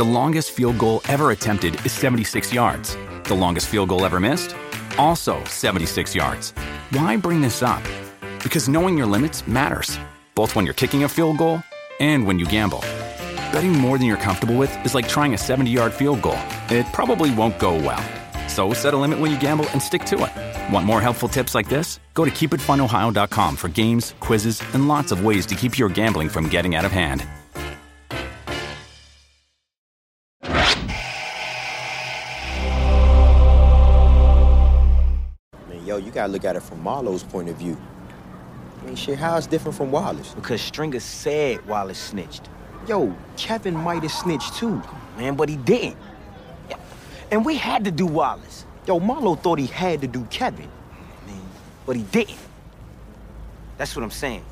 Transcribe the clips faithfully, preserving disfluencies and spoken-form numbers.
The longest field goal ever attempted is seventy-six yards. The longest field goal ever missed? Also seventy-six yards. Why bring this up? Because knowing your limits matters, both when you're kicking a field goal and when you gamble. Betting more than you're comfortable with is like trying a seventy-yard field goal. It probably won't go well. So set a limit when you gamble and stick to it. Want more helpful tips like this? Go to keep it fun ohio dot com for games, quizzes, and lots of ways to keep your gambling from getting out of hand. Man, yo, you gotta look at it from Marlo's point of view. I mean, shit, how it's different from Wallace? Because Stringer said Wallace snitched. Yo, Kevin might have snitched too. Man, but he didn't. Yeah. And we had to do Wallace. Yo, Marlo thought he had to do Kevin. Man, but he didn't. That's what I'm saying.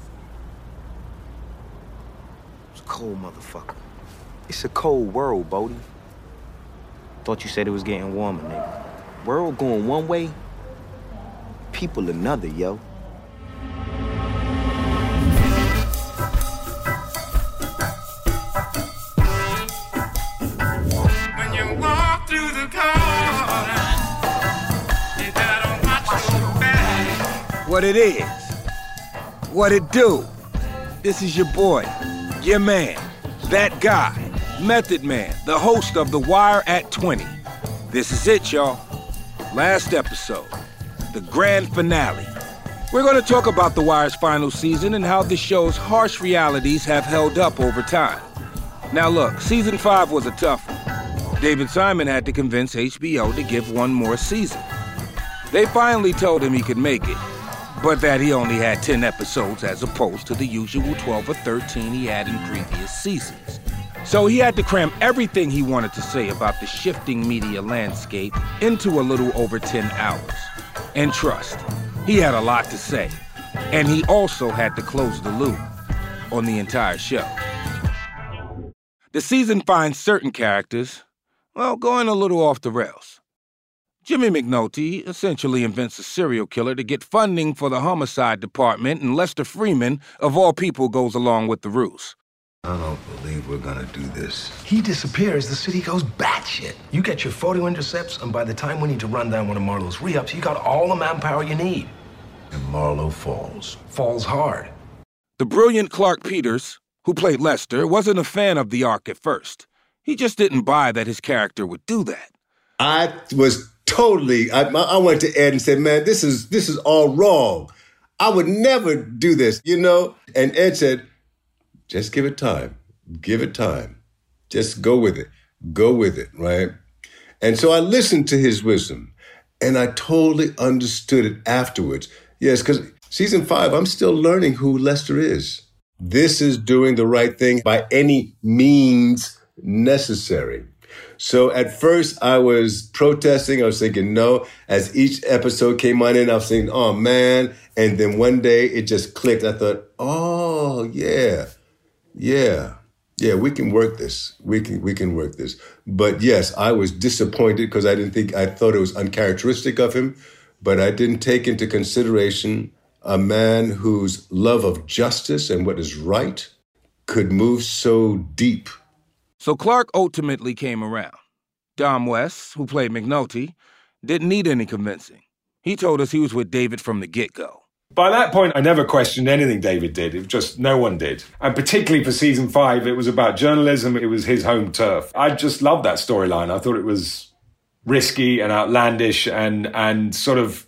It's a cold motherfucker. It's a cold world, Bodie. Thought you said it was getting warmer, nigga. World going one way, people another, yo. What it is, what it do. This is your boy, your man, that guy, Method Man, the host of The Wire at twenty. This is it, y'all. Last episode, the grand finale. We're going to talk about The Wire's final season and how the show's harsh realities have held up over time. Now look, season five was a tough one. David Simon had to convince H B O to give one more season. They finally told him he could make it, but that he only had ten episodes as opposed to the usual twelve or thirteen he had in previous seasons. So he had to cram everything he wanted to say about the shifting media landscape into a little over ten hours. And trust, he had a lot to say. And he also had to close the loop on the entire show. The season finds certain characters, well, going a little off the rails. Jimmy McNulty essentially invents a serial killer to get funding for the homicide department, and Lester Freeman, of all people, goes along with the ruse. I don't believe we're gonna do this. He disappears, the city goes batshit. You get your photo intercepts, and by the time we need to run down one of Marlo's re-ups, you got all the manpower you need. And Marlo falls. Falls hard. The brilliant Clark Peters, who played Lester, wasn't a fan of the arc at first. He just didn't buy that his character would do that. I was totally, I, I went to Ed and said, man, this is this is all wrong. I would never do this, you know? And Ed said, just give it time. Give it time. Just go with it. Go with it, right? And so I listened to his wisdom, and I totally understood it afterwards. Yes, because season five, I'm still learning who Lester is. This is doing the right thing by any means necessary. So at first I was protesting. I was thinking no. As each episode came on in, I was thinking, oh man. And then one day it just clicked. I thought, oh yeah, yeah, yeah, we can work this. We can, we can work this. But yes, I was disappointed because I didn't think, I thought it was uncharacteristic of him, but I didn't take into consideration a man whose love of justice and what is right could move so deep. So Clark ultimately came around. Dom West, who played McNulty, didn't need any convincing. He told us he was with David from the get-go. By that point, I never questioned anything David did. It was just no one did. And particularly for season five, it was about journalism. It was his home turf. I just loved that storyline. I thought it was risky and outlandish and and sort of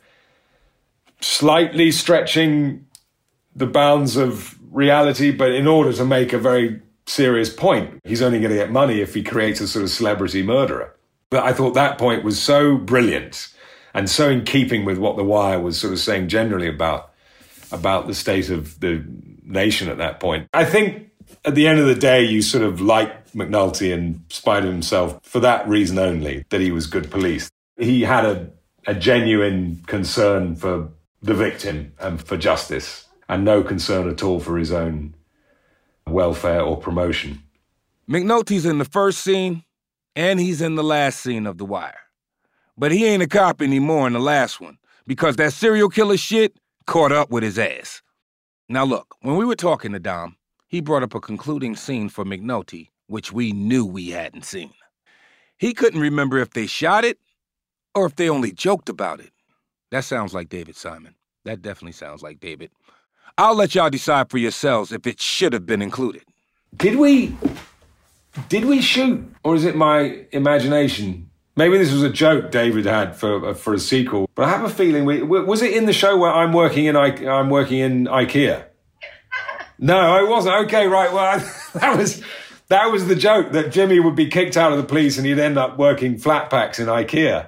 slightly stretching the bounds of reality, but in order to make a very serious point. He's only going to get money if he creates a sort of celebrity murderer. But I thought that point was so brilliant and so in keeping with what The Wire was sort of saying generally about, about the state of the nation at that point. I think at the end of the day, you sort of like McNulty in spite of himself for that reason only, that he was good police. He had a, a genuine concern for the victim and for justice, and no concern at all for his own welfare or promotion. McNulty's in the first scene, and he's in the last scene of The Wire. But he ain't a cop anymore in the last one, because that serial killer shit caught up with his ass. Now look, when we were talking to Dom, he brought up a concluding scene for McNulty which we knew we hadn't seen. He couldn't remember if they shot it or if they only joked about it. That sounds like David Simon. That definitely sounds like David. I'll let y'all decide for yourselves if it should have been included. Did we... Did we shoot? Or is it my imagination? Maybe this was a joke David had for for a sequel. But I have a feeling... we Was it in the show where I'm working in, I, I'm working in IKEA? No, I wasn't. Okay, right. Well, I, that was... That was the joke, that Jimmy would be kicked out of the police and he'd end up working flat packs in IKEA.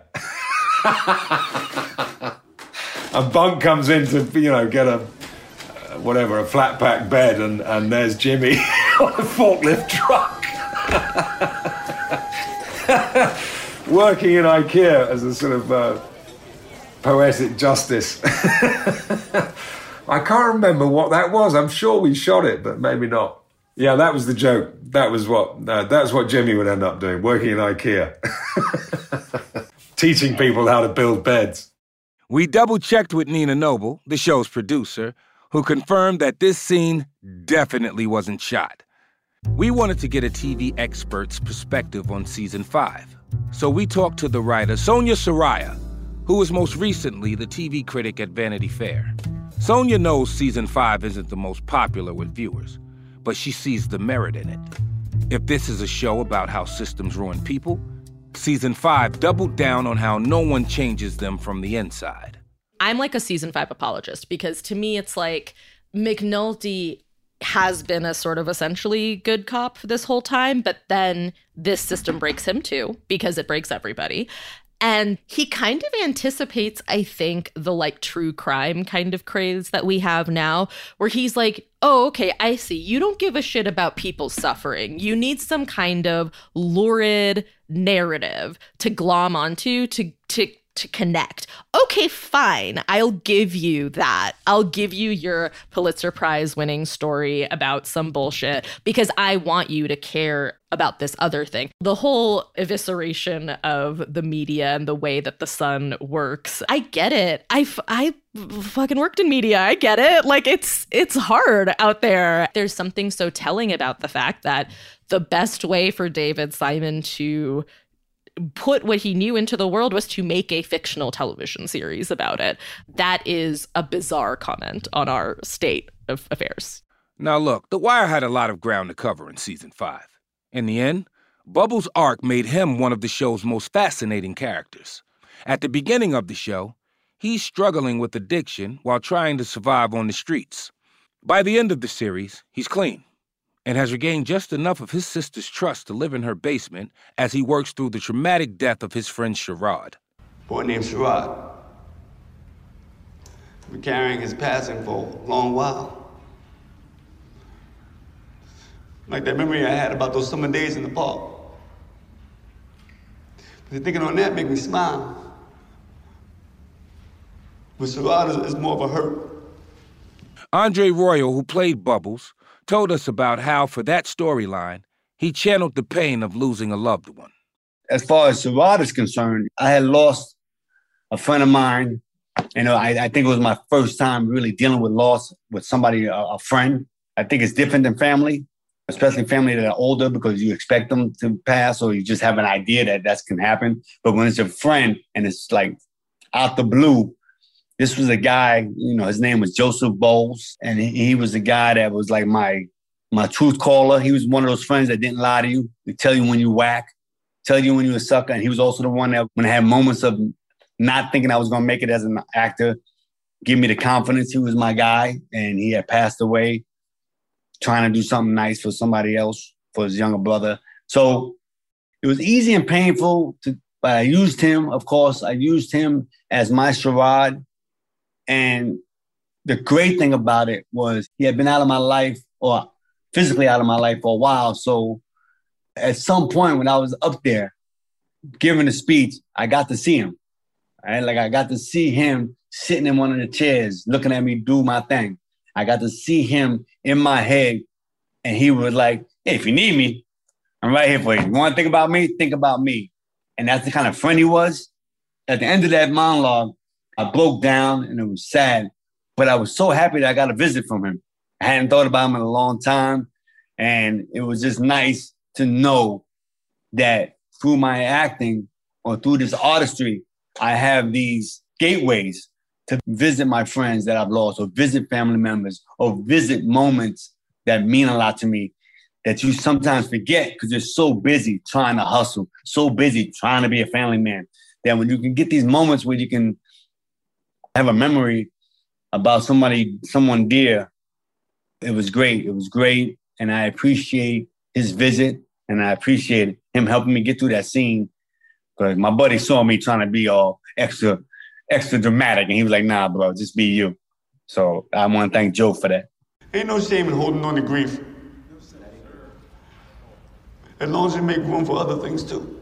A bunk comes in to, you know, get a, uh, whatever, a flat pack bed, and, and there's Jimmy on a forklift truck. Working in IKEA as a sort of uh, poetic justice. I can't remember what that was. I'm sure we shot it, but maybe not. Yeah, that was the joke. That was what uh, that's what Jimmy would end up doing, working in IKEA. Teaching people how to build beds. We double-checked with Nina Noble, the show's producer, who confirmed that this scene definitely wasn't shot. We wanted to get a T V expert's perspective on season five. So we talked to the writer Sonia Saraiya, who was most recently the T V critic at Vanity Fair. Sonia knows season five isn't the most popular with viewers, but she sees the merit in it. If this is a show about how systems ruin people, season five doubled down on how no one changes them from the inside. I'm like a season five apologist, because to me it's like McNulty has been a sort of essentially good cop this whole time, but then this system breaks him too, because it breaks everybody. And he kind of anticipates, I think, the like true crime kind of craze that we have now, where he's like, oh, okay, I see. You don't give a shit about people suffering. You need some kind of lurid narrative to glom onto, to to to connect. Okay, fine. I'll give you that. I'll give you your Pulitzer Prize winning story about some bullshit because I want you to care about this other thing. The whole evisceration of the media and the way that the Sun works. I get it. I, f- I fucking worked in media. I get it. Like, it's it's hard out there. There's something so telling about the fact that the best way for David Simon to put what he knew into the world was to make a fictional television series about it. That is a bizarre comment on our state of affairs. Now look, The Wire had a lot of ground to cover in season five. In the end, Bubbles' arc made him one of the show's most fascinating characters. At the beginning of the show, he's struggling with addiction while trying to survive on the streets. By the end of the series, he's clean and has regained just enough of his sister's trust to live in her basement as he works through the traumatic death of his friend Sherrod. Boy named Sherrod. Been carrying his passing for a long while. Like that memory I had about those summer days in the park. But thinking on that make me smile. But Sherrod is, is more of a hurt. Andre Royal, who played Bubbles, told us about how, for that storyline, he channeled the pain of losing a loved one. As far as Sherrod is concerned, I had lost a friend of mine. You know, I, I think it was my first time really dealing with loss with somebody, a, a friend. I think it's different than family, especially family that are older, because you expect them to pass or you just have an idea that that can happen. But when it's a friend and it's like out the blue, this was a guy, you know, his name was Joseph Bowles, and he, he was a guy that was like my my truth caller. He was one of those friends that didn't lie to you. He'd tell you when you whack, tell you when you a sucker. And he was also the one that, when I had moments of not thinking I was going to make it as an actor, give me the confidence. He was my guy, and he had passed away trying to do something nice for somebody else, for his younger brother. So it was easy and painful, to, but I used him, of course. I used him as my Sherrod. And the great thing about it was he had been out of my life, or physically out of my life, for a while. So at some point when I was up there giving a speech, I got to see him. Right? Like I got to see him sitting in one of the chairs, looking at me do my thing. I got to see him in my head, and he was like, hey, if you need me, I'm right here for you. You want to think about me? Think about me. And that's the kind of friend he was. At the end of that monologue, I broke down and it was sad, but I was so happy that I got a visit from him. I hadn't thought about him in a long time, and it was just nice to know that through my acting or through this artistry, I have these gateways to visit my friends that I've lost, or visit family members, or visit moments that mean a lot to me that you sometimes forget because you're so busy trying to hustle, so busy trying to be a family man, that when you can get these moments where you can have a memory about somebody, someone dear, it was great. It was great. And I appreciate his visit, and I appreciate him helping me get through that scene, because my buddy saw me trying to be all extra, extra dramatic, and he was like, nah, bro, just be you. So I want to thank Joe for that. Ain't no shame in holding on to grief. As long as you make room for other things, too.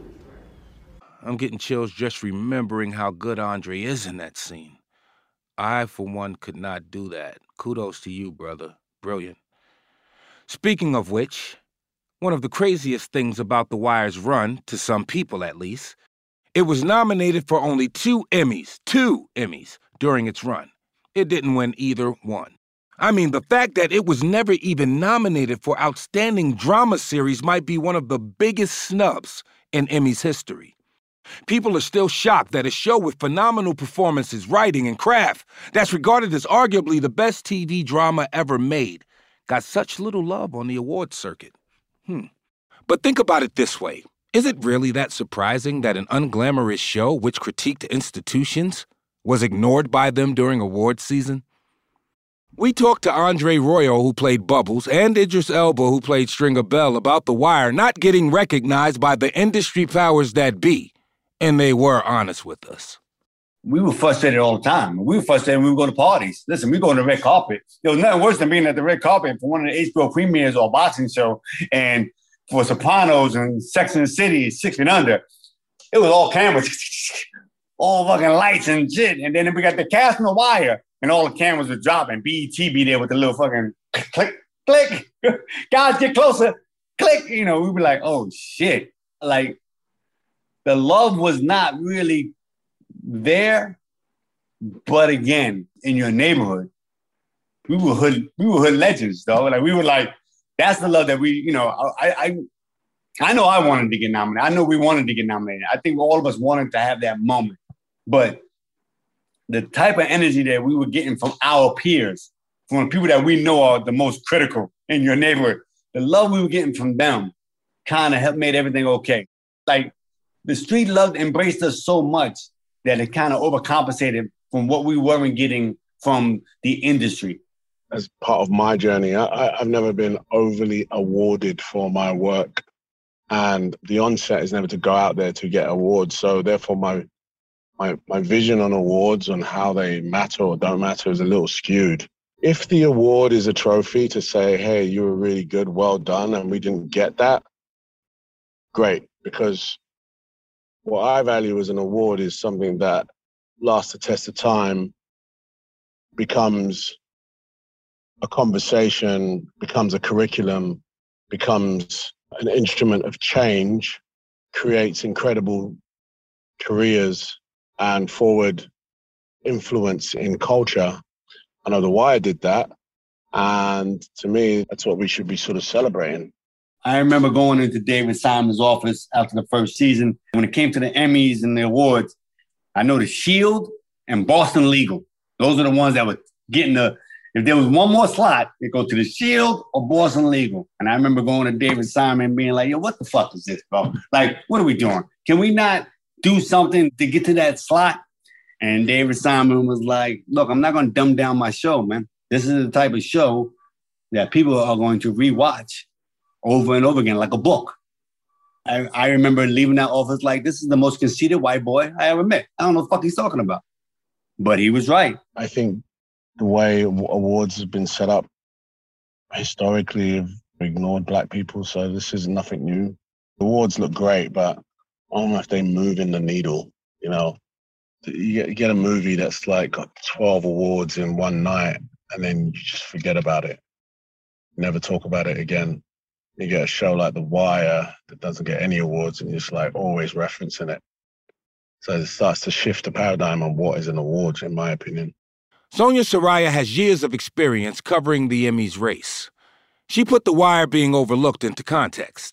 I'm getting chills just remembering how good Andre is in that scene. I, for one, could not do that. Kudos to you, brother. Brilliant. Speaking of which, one of the craziest things about The Wire's run, to some people at least, it was nominated for only two Emmys, two Emmys, during its run. It didn't win either one. I mean, the fact that it was never even nominated for Outstanding Drama Series might be one of the biggest snubs in Emmy's history. People are still shocked that a show with phenomenal performances, writing, and craft that's regarded as arguably the best T V drama ever made got such little love on the awards circuit. Hmm. But think about it this way. Is it really that surprising that an unglamorous show which critiqued institutions was ignored by them during awards season? We talked to Andre Royo, who played Bubbles, and Idris Elba, who played Stringer Bell, about The Wire not getting recognized by the industry powers that be, and they were honest with us. We were frustrated all the time. We were frustrated when we would go to parties. Listen, we go on the red carpet. There was nothing worse than being at the red carpet for one of the H B O premieres or a boxing show, and for Sopranos and Sex and the City, Six Feet Under, it was all cameras, all fucking lights and shit. And then we got the cast on The Wire, and all the cameras were dropping. B E T be there with the little fucking click, click. Guys, get closer, click. You know, we were like, oh shit. Like, the love was not really there. But again, in your neighborhood, we were hood, we were hood legends, though. Like, we were like, that's the love that we, you know, I, I, I know I wanted to get nominated. I know we wanted to get nominated. I think all of us wanted to have that moment. But the type of energy that we were getting from our peers, from the people that we know are the most critical in your neighborhood, the love we were getting from them kind of helped made everything okay. Like, the street love embraced us so much that it kind of overcompensated from what we weren't getting from the industry. As part of my journey, I, I've never been overly awarded for my work. And the onset is never to go out there to get awards. So therefore, my my my vision on awards, on how they matter or don't matter, is a little skewed. If the award is a trophy to say, hey, you were really good, well done, and we didn't get that, great. Because what I value as an award is something that lasts the test of time, becomes a conversation, becomes a curriculum, becomes an instrument of change, creates incredible careers and forward influence in culture. I know The Wire did that. And to me, that's what we should be sort of celebrating. I remember going into David Simon's office after the first season. When it came to the Emmys and the awards, I know The Shield and Boston Legal. Those are the ones that were getting the, if there was one more slot, it go to The Shield or Boston Legal. And I remember going to David Simon and being like, yo, what the fuck is this, bro? Like, what are we doing? Can we not do something to get to that slot? And David Simon was like, look, I'm not going to dumb down my show, man. This is the type of show that people are going to rewatch over and over again, like a book. I, I remember leaving that office like, this is the most conceited white boy I ever met. I don't know what the fuck he's talking about. But he was right. I think the way awards have been set up historically have ignored black people, so this is nothing new. Awards look great, but I don't know if they move in the needle, you know. You get, you get a movie that's like got twelve awards in one night, and then you just forget about it. Never talk about it again. You get a show like The Wire that doesn't get any awards, and you're just like always referencing it. So it starts to shift the paradigm on what is an award, in my opinion. Sonia Saraiya has years of experience covering the Emmys race. She put The Wire being overlooked into context.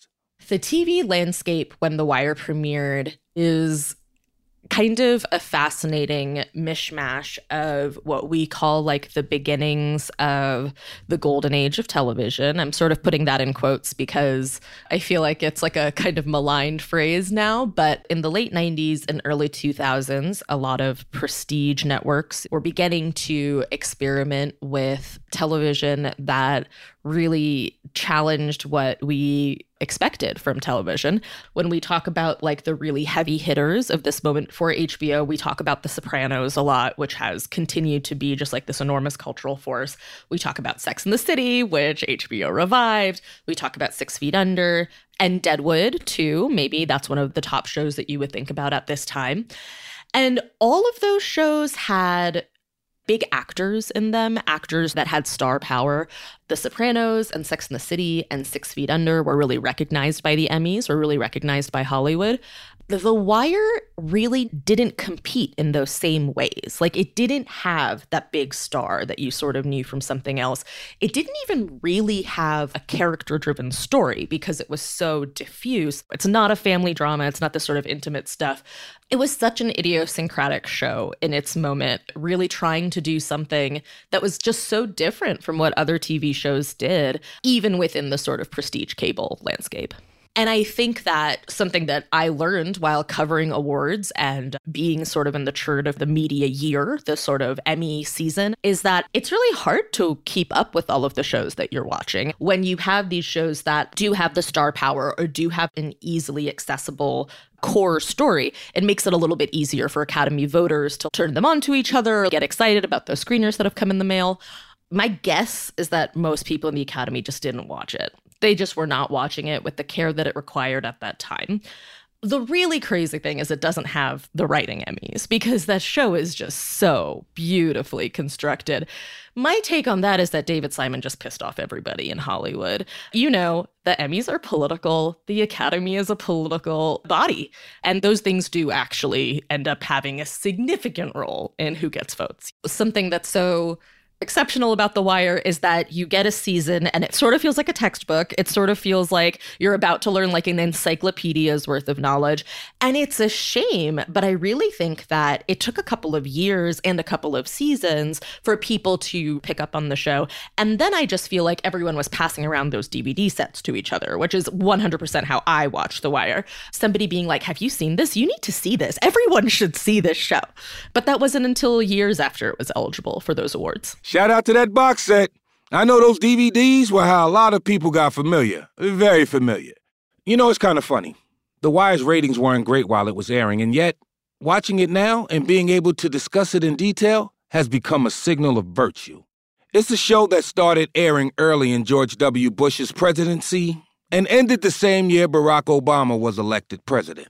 The T V landscape when The Wire premiered is kind of a fascinating mishmash of what we call like the beginnings of the golden age of television. I'm sort of putting that in quotes because I feel like it's like a kind of maligned phrase now. But in the late nineties and early two thousands, a lot of prestige networks were beginning to experiment with television that really challenged what we expected from television. When we talk about like the really heavy hitters of this moment for H B O, we talk about The Sopranos a lot, which has continued to be just like this enormous cultural force. We talk about Sex and the City, which H B O revived. We talk about Six Feet Under and Deadwood too. Maybe that's one of the top shows that you would think about at this time. And all of those shows had big actors in them, actors that had star power. The Sopranos and Sex and the City and Six Feet Under were really recognized by the Emmys, were really recognized by Hollywood. The Wire really didn't compete in those same ways. Like, it didn't have that big star that you sort of knew from something else. It didn't even really have a character-driven story because it was so diffuse. It's not a family drama. It's not this sort of intimate stuff. It was such an idiosyncratic show in its moment, really trying to do something that was just so different from what other T V shows did, even within the sort of prestige cable landscape. And I think that something that I learned while covering awards and being sort of in the churn of the media year, the sort of Emmy season, is that it's really hard to keep up with all of the shows that you're watching. When you have these shows that do have the star power or do have an easily accessible core story, it makes it a little bit easier for Academy voters to turn them on to each other, get excited about those screeners that have come in the mail. My guess is that most people in the Academy just didn't watch it. They just were not watching it with the care that it required at that time. The really crazy thing is it doesn't have the writing Emmys because that show is just so beautifully constructed. My take on that is that David Simon just pissed off everybody in Hollywood. You know, the Emmys are political. The Academy is a political body. And those things do actually end up having a significant role in who gets votes. Something that's so exceptional about The Wire is that you get a season and it sort of feels like a textbook. It sort of feels like you're about to learn like an encyclopedia's worth of knowledge. And it's a shame, but I really think that it took a couple of years and a couple of seasons for people to pick up on the show. And then I just feel like everyone was passing around those D V D sets to each other, which is one hundred percent how I watch The Wire. Somebody being like, have you seen this? You need to see this. Everyone should see this show. But that wasn't until years after it was eligible for those awards. Shout out to that box set. I know those D V Ds were how a lot of people got familiar. Very familiar. You know, it's kind of funny. The Wire's ratings weren't great while it was airing, and yet, watching it now and being able to discuss it in detail has become a signal of virtue. It's a show that started airing early in George W. Bush's presidency and ended the same year Barack Obama was elected president.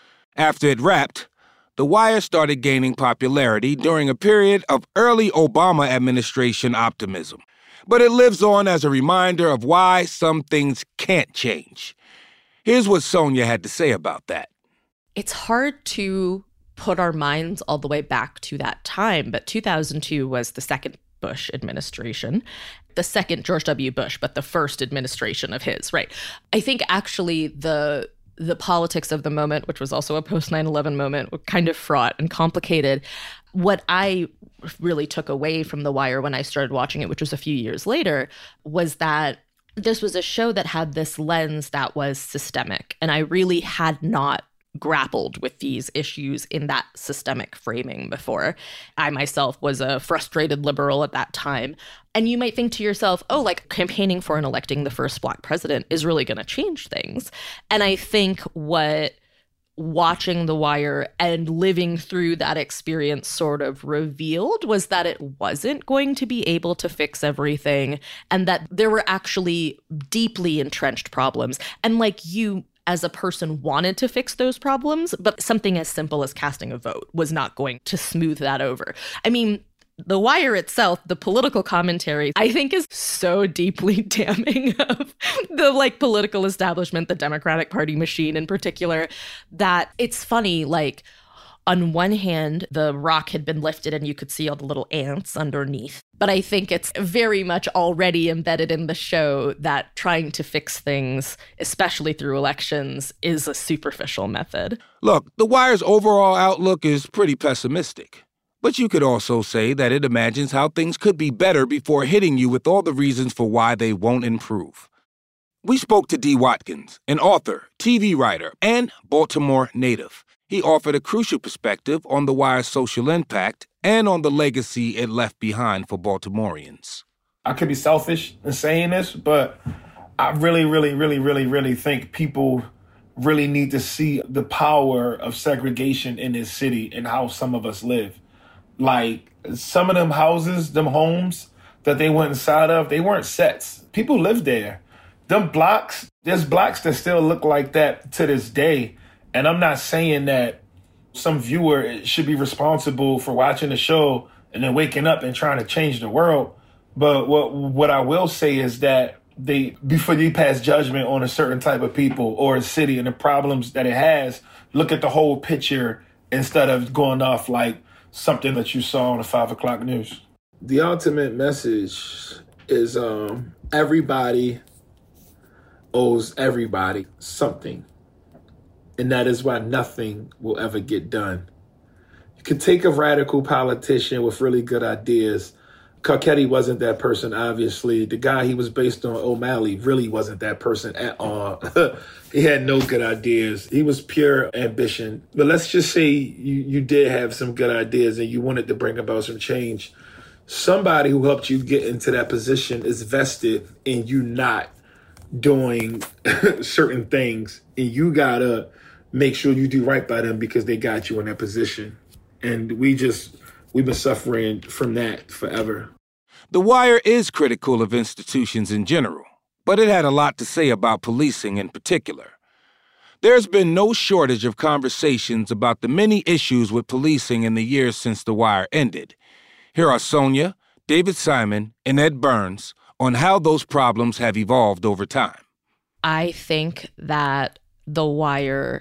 After it wrapped, The Wire started gaining popularity during a period of early Obama administration optimism. But it lives on as a reminder of why some things can't change. Here's what Sonia had to say about that. It's hard to put our minds all the way back to that time, but two thousand two was the second Bush administration. The second George W. Bush, but the first administration of his, right? I think actually the the politics of the moment, which was also a post nine eleven moment, were kind of fraught and complicated. What I really took away from The Wire when I started watching it, which was a few years later, was that this was a show that had this lens that was systemic. And I really had not grappled with these issues in that systemic framing before. I myself was a frustrated liberal at that time. And you might think to yourself, oh, like campaigning for and electing the first Black president is really going to change things. And I think what watching The Wire and living through that experience sort of revealed was that it wasn't going to be able to fix everything and that there were actually deeply entrenched problems. And like you as a person wanted to fix those problems, but something as simple as casting a vote was not going to smooth that over. I mean, The Wire itself, the political commentary, I think is so deeply damning of the like political establishment, the Democratic Party machine in particular, that it's funny, like on one hand, the rock had been lifted and you could see all the little ants underneath. But I think it's very much already embedded in the show that trying to fix things, especially through elections, is a superficial method. Look, The Wire's overall outlook is pretty pessimistic. But you could also say that it imagines how things could be better before hitting you with all the reasons for why they won't improve. We spoke to Dee Watkins, an author, T V writer, and Baltimore native. He offered a crucial perspective on The Wire's social impact and on the legacy it left behind for Baltimoreans. I could be selfish in saying this, but I really, really, really, really, really think people really need to see the power of segregation in this city and how some of us live. Like, some of them houses, them homes that they went inside of, they weren't sets. People lived there. Them blocks, there's blocks that still look like that to this day. And I'm not saying that some viewer should be responsible for watching the show and then waking up and trying to change the world. But what what I will say is that they, before you pass judgment on a certain type of people or a city and the problems that it has, look at the whole picture instead of going off like something that you saw on the five o'clock news. The ultimate message is um, everybody owes everybody something. And that is why nothing will ever get done. You can take a radical politician with really good ideas. Carcetti wasn't that person, obviously. The guy he was based on, O'Malley, really wasn't that person at all. He had no good ideas. He was pure ambition. But let's just say you, you did have some good ideas and you wanted to bring about some change. Somebody who helped you get into that position is vested in you not doing certain things. And you gotta make sure you do right by them because they got you in that position. And we just, we've been suffering from that forever. The Wire is critical of institutions in general, but it had a lot to say about policing in particular. There's been no shortage of conversations about the many issues with policing in the years since The Wire ended. Here are Sonia, David Simon, and Ed Burns on how those problems have evolved over time. I think that The Wire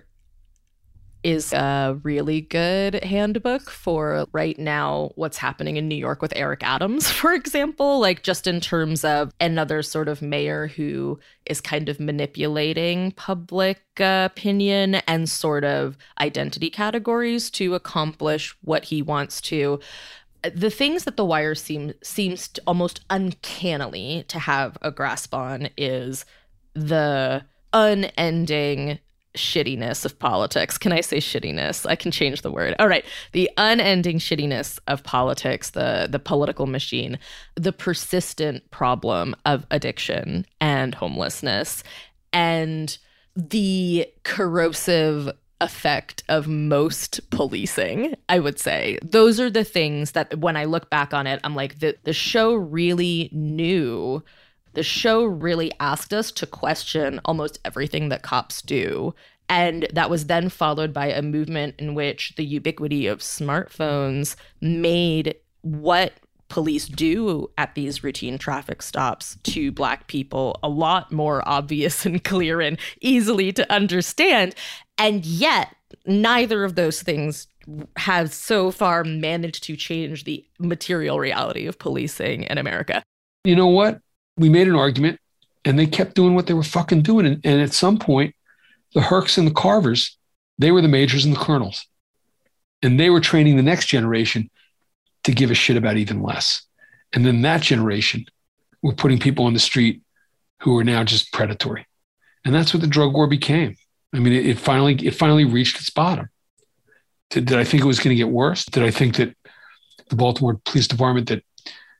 is a really good handbook for right now what's happening in New York with Eric Adams, for example, like just in terms of another sort of mayor who is kind of manipulating public uh, opinion and sort of identity categories to accomplish what he wants to. The things that The Wire seem, seems to almost uncannily to have a grasp on is the unending shittiness of politics. Can I say shittiness? I can change the word. All right. The unending shittiness of politics, the, the political machine, the persistent problem of addiction and homelessness, and the corrosive effect of most policing, I would say. Those are the things that when I look back on it, I'm like, the, the show really knew The show really asked us to question almost everything that cops do. And that was then followed by a movement in which the ubiquity of smartphones made what police do at these routine traffic stops to Black people a lot more obvious and clear and easily to understand. And yet, neither of those things have so far managed to change the material reality of policing in America. You know what? We made an argument, and they kept doing what they were fucking doing. And, and at some point, the Hercs and the Carvers, they were the majors and the colonels. And they were training the next generation to give a shit about even less. And then that generation were putting people on the street who were now just predatory. And that's what the drug war became. I mean, it, it finally it finally reached its bottom. Did, did I think it was going to get worse? Did I think that the Baltimore Police Department that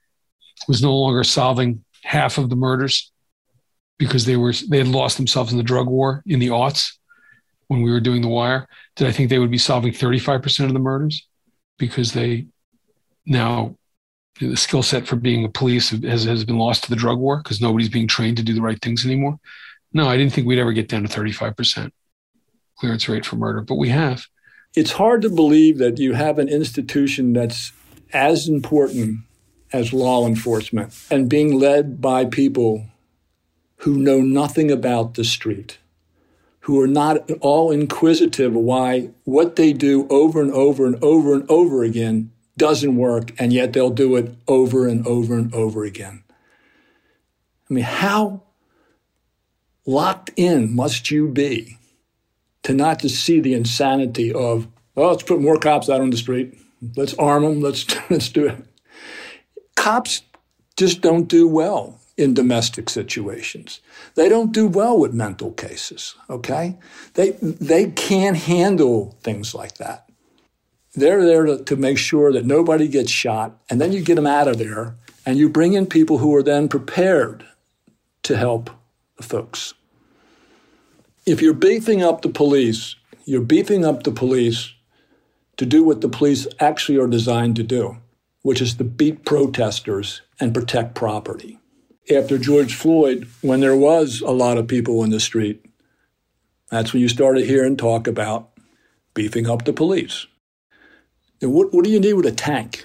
was no longer solving half of the murders because they were they had lost themselves in the drug war in the aughts when we were doing The Wire? Did I think they would be solving thirty-five percent of the murders because they now the skill set for being a police has, has been lost to the drug war because nobody's being trained to do the right things anymore? No, I didn't think we'd ever get down to thirty-five percent clearance rate for murder, but we have. It's hard to believe that you have an institution that's as important as law enforcement and being led by people who know nothing about the street, who are not at all inquisitive of why what they do over and over and over and over again doesn't work, and yet they'll do it over and over and over again. I mean, how locked in must you be to not to see the insanity of, well, let's put more cops out on the street. Let's arm them. Let's, let's do it. Cops just don't do well in domestic situations. They don't do well with mental cases, okay? They, they can't handle things like that. They're there to, to make sure that nobody gets shot, and then you get them out of there, and you bring in people who are then prepared to help the folks. If you're beefing up the police, you're beefing up the police to do what the police actually are designed to do, which is to beat protesters and protect property. After George Floyd, when there was a lot of people in the street, that's when you started hearing talk about beefing up the police. What, what do you need with a tank?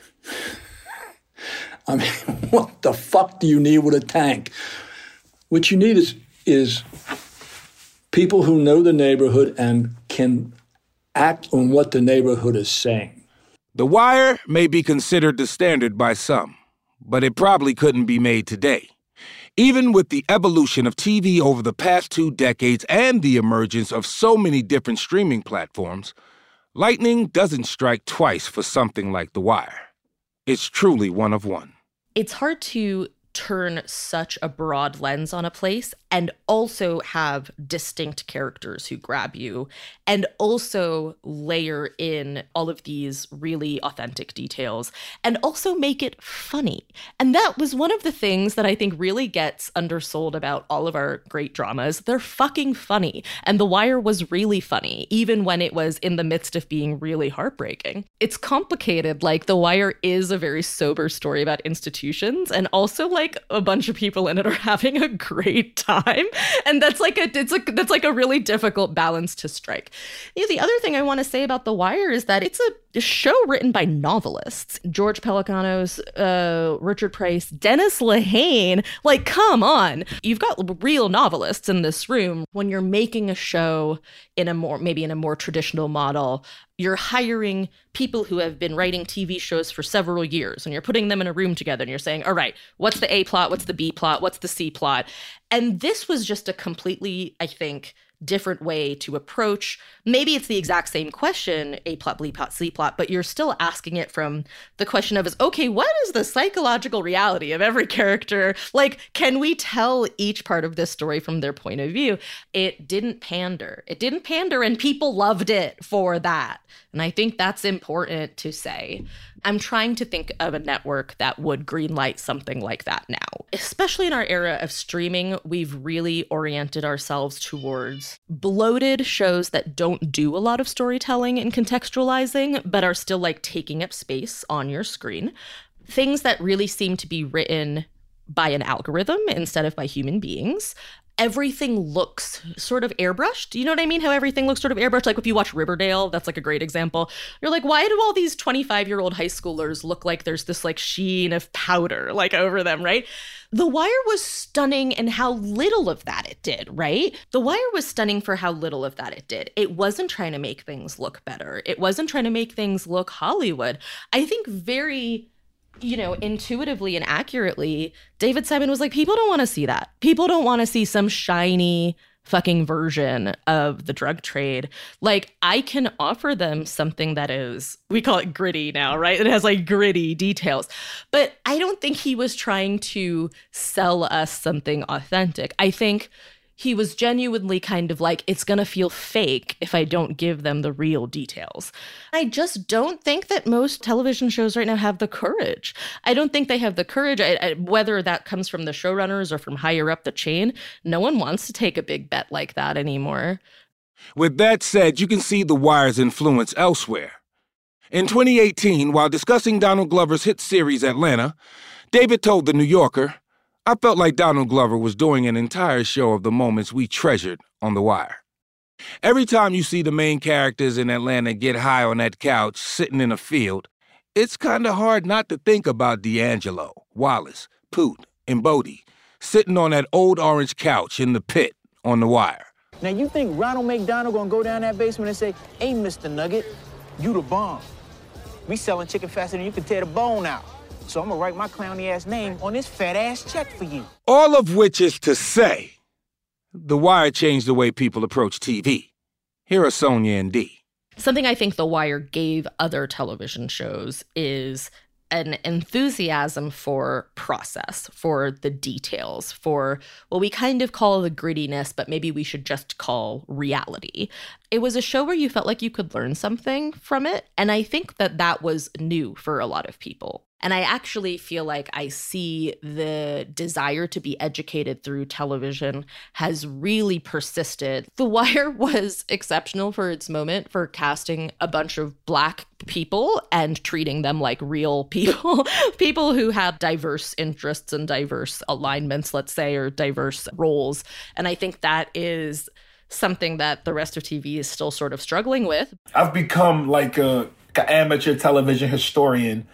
I mean, what the fuck do you need with a tank? What you need is, is people who know the neighborhood and can act on what the neighborhood is saying. The Wire may be considered the standard by some, but it probably couldn't be made today. Even with the evolution of T V over the past two decades and the emergence of so many different streaming platforms, lightning doesn't strike twice for something like The Wire. It's truly one of one. It's hard to turn such a broad lens on a place and also have distinct characters who grab you and also layer in all of these really authentic details and also make it funny. And that was one of the things that I think really gets undersold about all of our great dramas. They're fucking funny. And The Wire was really funny, even when it was in the midst of being really heartbreaking. It's complicated. Like, The Wire is a very sober story about institutions, and also like a bunch of people in it are having a great time. And that's like a it's like that's like a really difficult balance to strike. You know, the other thing I want to say about The Wire is that it's a show written by novelists. George Pelecanos, uh, Richard Price, Dennis Lehane. Like, come on. You've got real novelists in this room. When you're making a show in a more, maybe in a more traditional model, you're hiring people who have been writing T V shows for several years, and you're putting them in a room together and you're saying, all right, what's the A plot? What's the B plot? What's the C plot? And this was just a completely, I think, different way to approach. Maybe it's the exact same question, A plot, B plot, C plot, but you're still asking it from the question of, is, okay, what is the psychological reality of every character? Like, can we tell each part of this story from their point of view? It didn't pander. It didn't pander, and people loved it for that. And I think that's important to say. I'm trying to think of a network that would greenlight something like that now. Especially in our era of streaming, we've really oriented ourselves towards bloated shows that don't do a lot of storytelling and contextualizing, but are still like taking up space on your screen. Things that really seem to be written by an algorithm instead of by human beings. Everything looks sort of airbrushed. You know what I mean? How everything looks sort of airbrushed. Like if you watch Riverdale, that's like a great example. You're like, why do all these twenty-five-year-old high schoolers look like there's this like sheen of powder like over them, right? The Wire was stunning in how little of that it did, right? The Wire was stunning for how little of that it did. It wasn't trying to make things look better. It wasn't trying to make things look Hollywood. I think very... you know, intuitively and accurately, David Simon was like, people don't want to see that. People don't want to see some shiny fucking version of the drug trade. Like, I can offer them something that is, we call it gritty now, right? It has like gritty details. But I don't think he was trying to sell us something authentic. I think he was genuinely kind of like, it's going to feel fake if I don't give them the real details. I just don't think that most television shows right now have the courage. I don't think they have the courage, I, I, whether that comes from the showrunners or from higher up the chain. No one wants to take a big bet like that anymore. With that said, you can see The Wire's influence elsewhere. In twenty eighteen, while discussing Donald Glover's hit series Atlanta, David told The New Yorker, I felt like Donald Glover was doing an entire show of the moments we treasured on The Wire. Every time you see the main characters in Atlanta get high on that couch, sitting in a field, it's kind of hard not to think about D'Angelo, Wallace, Poot, and Bodie, sitting on that old orange couch in the pit on The Wire. Now, you think Ronald McDonald gonna go down that basement and say, hey, Mister Nugget, you the bomb. We selling chicken faster than you can tear the bone out. So I'm gonna write my clowny-ass name on this fat-ass check for you. All of which is to say, The Wire changed the way people approach T V. Here are Sonia and Dee. Something I think The Wire gave other television shows is an enthusiasm for process, for the details, for what we kind of call the grittiness, but maybe we should just call reality. It was a show where you felt like you could learn something from it, and I think that that was new for a lot of people. And I actually feel like I see the desire to be educated through television has really persisted. The Wire was exceptional for its moment for casting a bunch of Black people and treating them like real people, people who have diverse interests and diverse alignments, let's say, or diverse roles. And I think that is something that the rest of T V is still sort of struggling with. I've become like a, an amateur television historian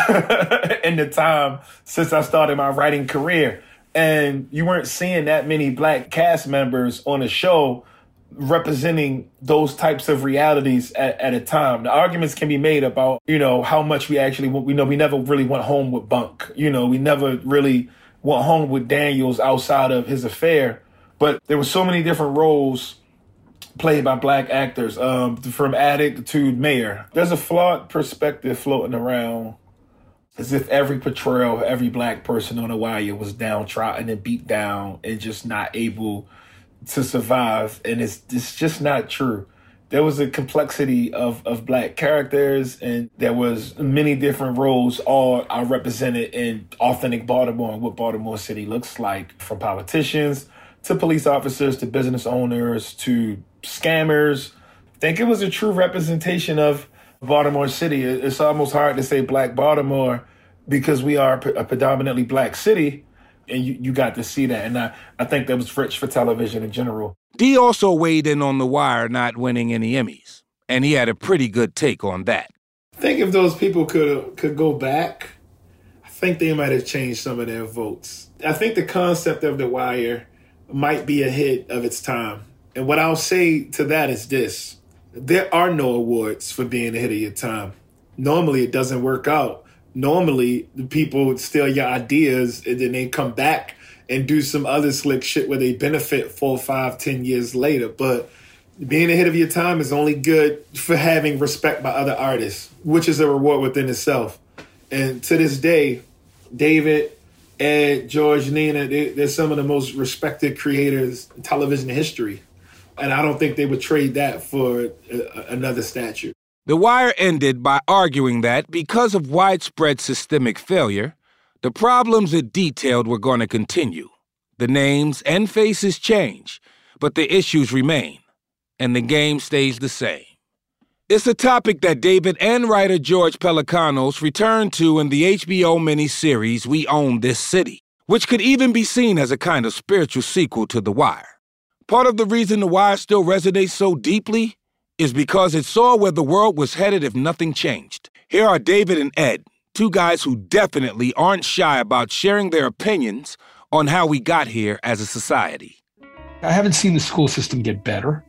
in the time since I started my writing career. And you weren't seeing that many Black cast members on a show representing those types of realities at, at a time. The arguments can be made about, you know, how much we actually, we know we never really went home with Bunk. You know, we never really went home with Daniels outside of his affair. But there were so many different roles played by Black actors, um, from addict to mayor. There's a flawed perspective floating around as if every portrayal of every Black person on The Wire was downtrodden and beat down and just not able to survive. And it's, it's just not true. There was a complexity of, of Black characters, and there was many different roles all are represented in authentic Baltimore and what Baltimore City looks like, from politicians to police officers to business owners to scammers. I think it was a true representation of Baltimore City. It's almost hard to say Black Baltimore because we are a predominantly Black city, and you, you got to see that. And I, I think that was rich for television in general. Dee also weighed in on The Wire not winning any Emmys, and he had a pretty good take on that. I think if those people could could go back, I think they might have changed some of their votes. I think the concept of The Wire might be ahead of its time. And what I'll say to that is this: there are no awards for being ahead of your time. Normally, it doesn't work out. Normally, the people steal your ideas and then they come back and do some other slick shit where they benefit four, five, ten years later. But being ahead of your time is only good for having respect by other artists, which is a reward within itself. And to this day, David, Ed, George, Nina, they, they're some of the most respected creators in television history. And I don't think they would trade that for a, another statue. The Wire ended by arguing that because of widespread systemic failure, the problems it detailed were going to continue. The names and faces change, but the issues remain, and the game stays the same. It's a topic that David and writer George Pelecanos returned to in the H B O miniseries We Own This City, which could even be seen as a kind of spiritual sequel to The Wire. Part of the reason The Wire still resonates so deeply is because it saw where the world was headed if nothing changed. Here are David and Ed, two guys who definitely aren't shy about sharing their opinions on how we got here as a society. I haven't seen the school system get better.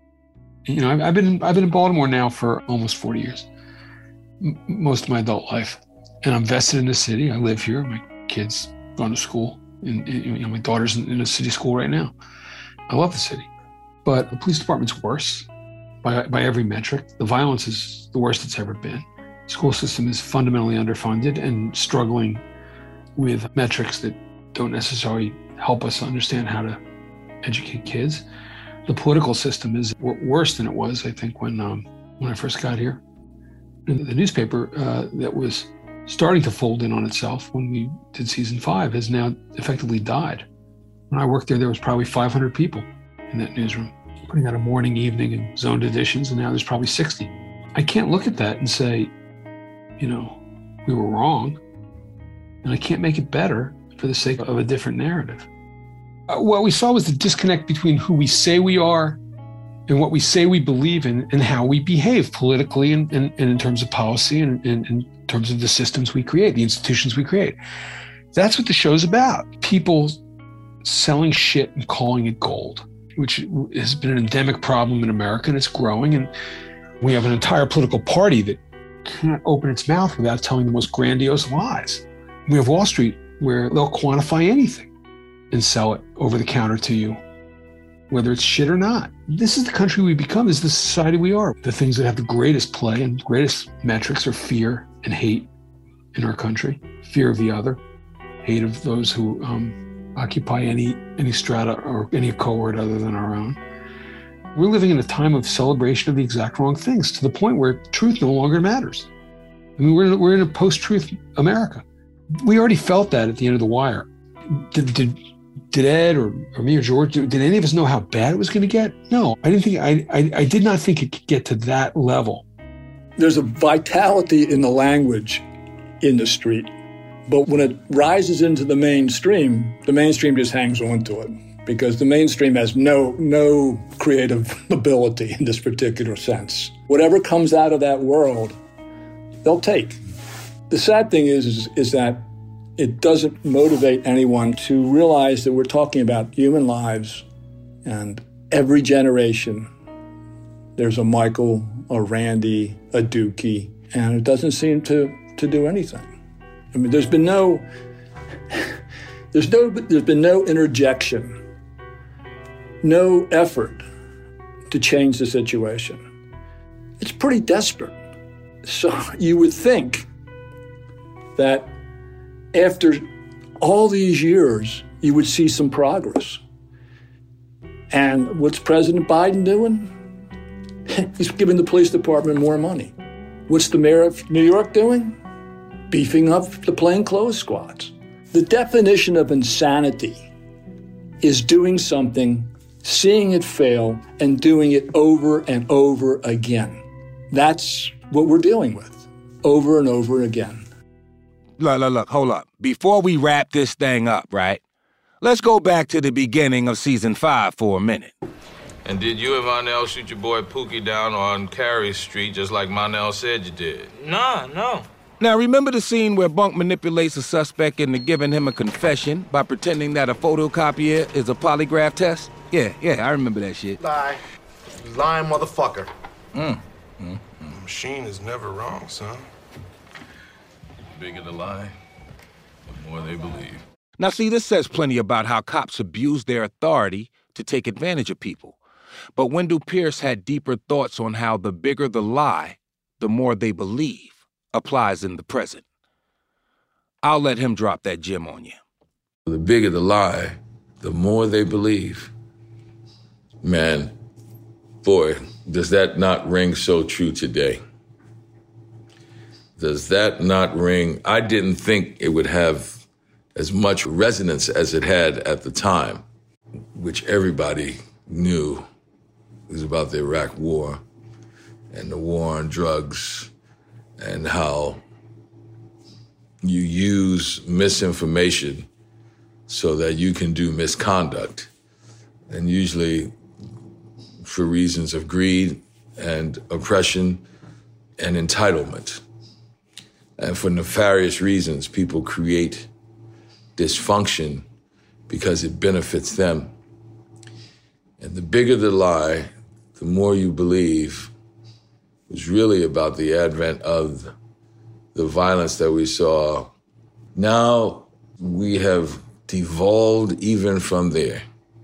You know, I've been I've been in Baltimore now for almost forty years, m- most of my adult life, and I'm vested in the city. I live here. My kids going to school, and, and you know, my daughter's in, in a city school right now. I love the city, but the police department's worse by by every metric. The violence is the worst it's ever been. The school system is fundamentally underfunded and struggling with metrics that don't necessarily help us understand how to educate kids. The political system is w- worse than it was, I think, when um, when I first got here. And the newspaper uh, that was starting to fold in on itself when we did season five has now effectively died. When I worked there, there was probably five hundred people in that newsroom, putting out a morning, evening, and zoned editions, and now there's probably sixty. I can't look at that and say, you know, we were wrong, and I can't make it better for the sake of a different narrative. Uh, what we saw was the disconnect between who we say we are and what we say we believe in and how we behave politically and, and, and in terms of policy and, and in terms of the systems we create, the institutions we create. That's what the show's about. People selling shit and calling it gold. which has been an endemic problem in America, and it's growing. And we have an entire political party that can't open its mouth without telling the most grandiose lies. We have Wall Street, where they'll quantify anything and sell it over the counter to you, whether it's shit or not. This is the country we become. This is the society we are. The things that have the greatest play and greatest metrics are fear and hate in our country. Fear of the other, hate of those who um, occupy any any strata or any cohort other than our own. We're living in a time of celebration of the exact wrong things, to the point where truth no longer matters. I mean, we're, we're in a post-truth America. We already felt that at the end of The Wire. Did, did, did Ed or, or me or George, did any of us know how bad it was going to get? No, I didn't think, I, I, I did not think it could get to that level. There's a vitality in the language in the street, but when it rises into the mainstream, the mainstream just hangs on to it, because the mainstream has no, no creative ability in this particular sense. Whatever comes out of that world, they'll take. The sad thing is, is, is that it doesn't motivate anyone to realize that we're talking about human lives, and every generation there's a Michael, a Randy, a Dookie, and it doesn't seem to, to do anything. I mean, there's been no, there's no, there's been no interjection, no effort to change the situation. It's pretty desperate. So you would think that after all these years, you would see some progress. And what's President Biden doing? He's giving the police department more money. What's the mayor of New York doing? Beefing up the plainclothes squads. The definition of insanity is doing something, seeing it fail, and doing it over and over again. That's what we're dealing with, over and over again. Look, look, look, hold up. Before we wrap this thing up, right? Let's go back to the beginning of season five for a minute. And did you and Monel shoot your boy Pookie down on Carey Street just like Monel said you did? Nah, no. Now, remember the scene where Bunk manipulates a suspect into giving him a confession by pretending that a photocopier is a polygraph test? Yeah, yeah, I remember that shit. Lie. Lying motherfucker. Mm. Mm. The machine is never wrong, son. The bigger the lie, the more they believe. Now, see, this says plenty about how cops abuse their authority to take advantage of people. But Wendell Pierce had deeper thoughts on how the bigger the lie, the more they believe applies in the present. I'll let him drop that gem on you. The bigger the lie, the more they believe. Man, boy, does that not ring so true today? Does that not ring? I didn't think it would have as much resonance as it had at the time, which everybody knew was about the Iraq War and the war on drugs and how you use misinformation so that you can do misconduct, and usually for reasons of greed and oppression and entitlement. And for nefarious reasons, people create dysfunction because it benefits them. And the bigger the lie, the more you believe, was really about the advent of the violence that we saw. Now we have devolved even from there.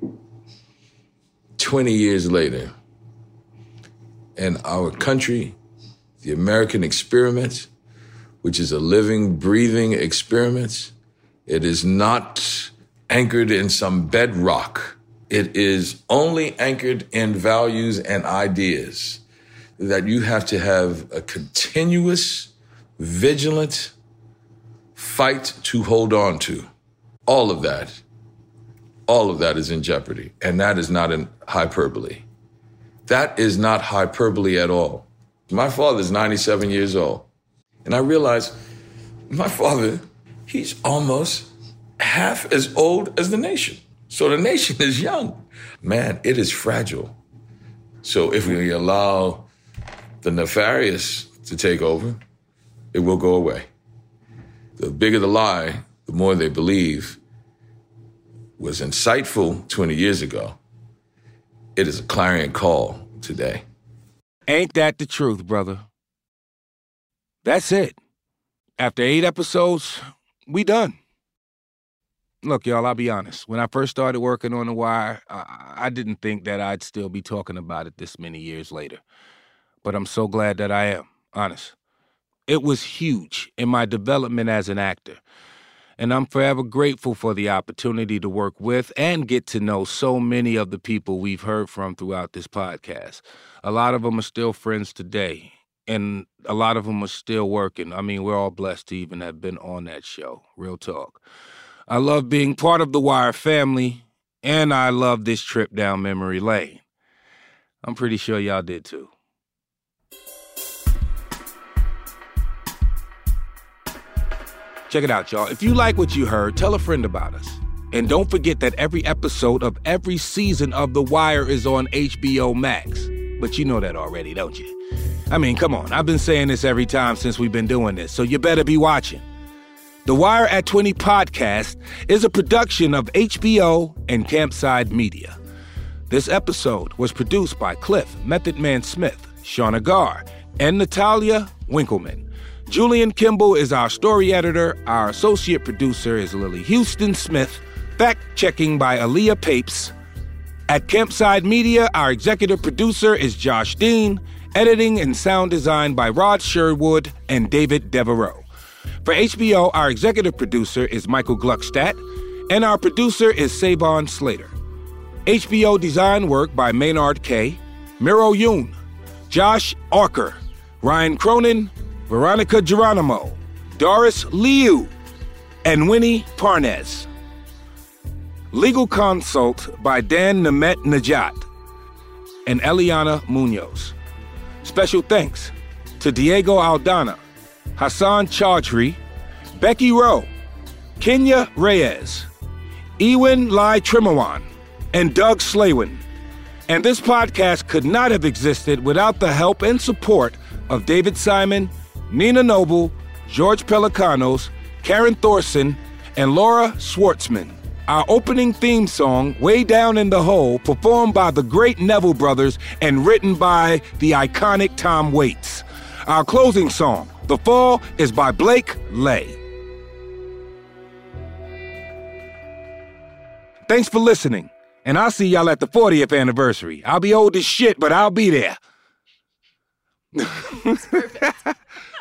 twenty years later, and our country, the American experiment, which is a living, breathing experiment, it is not anchored in some bedrock. It is only anchored in values and ideas that you have to have a continuous, vigilant fight to hold on to. All of that, all of that is in jeopardy. And that is not in hyperbole. That is not hyperbole at all. My father's ninety-seven years old. And I realized my father, he's almost half as old as the nation. So the nation is young. Man, it is fragile. So if we allow the nefarious to take over, it will go away. The bigger the lie, the more they believe, was insightful twenty years ago. It is a clarion call today. Ain't that the truth, brother? That's it. After eight episodes, we done. Look, y'all, I'll be honest. When I first started working on The Wire, I, I didn't think that I'd still be talking about it this many years later. But I'm so glad that I am, honest. It was huge in my development as an actor. And I'm forever grateful for the opportunity to work with and get to know so many of the people we've heard from throughout this podcast. A lot of them are still friends today, and a lot of them are still working. I mean, we're all blessed to even have been on that show, real talk. I love being part of the Wire family, and I love this trip down memory lane. I'm pretty sure y'all did too. Check it out, y'all. If you like what you heard, tell a friend about us. And don't forget that every episode of every season of The Wire is on H B O Max. But you know that already, don't you? I mean, come on. I've been saying this every time since we've been doing this, so you better be watching. The Wire at twenty podcast is a production of H B O and Campside Media. This episode was produced by Cliff Method Man Smith, Shauna Gar, and Natalia Winkleman. Julian Kimball is our story editor. Our associate producer is Lily Houston Smith. Fact-checking by Aaliyah Papes. At Campside Media, our executive producer is Josh Dean. Editing and sound design by Rod Sherwood and David Devereaux. For H B O, our executive producer is Michael Gluckstadt, and our producer is Savon Slater. H B O design work by Maynard Kay, Miro Yoon, Josh Arker, Ryan Cronin, Veronica Geronimo, Doris Liu, and Winnie Parnes. Legal consult by Dan Namet Najat and Eliana Munoz. Special thanks to Diego Aldana, Hassan Chaudhry, Becky Rowe, Kenya Reyes, Ewan Lai Trimawan, and Doug Slaywin. And this podcast could not have existed without the help and support of David Simon, Nina Noble, George Pelicanos, Karen Thorson, and Laura Schwartzman. Our opening theme song, Way Down in the Hole, performed by the great Neville Brothers and written by the iconic Tom Waits. Our closing song, The Fall, is by Blake Lay. Thanks for listening, and I'll see y'all at the fortieth anniversary. I'll be old as shit, but I'll be there. That's perfect.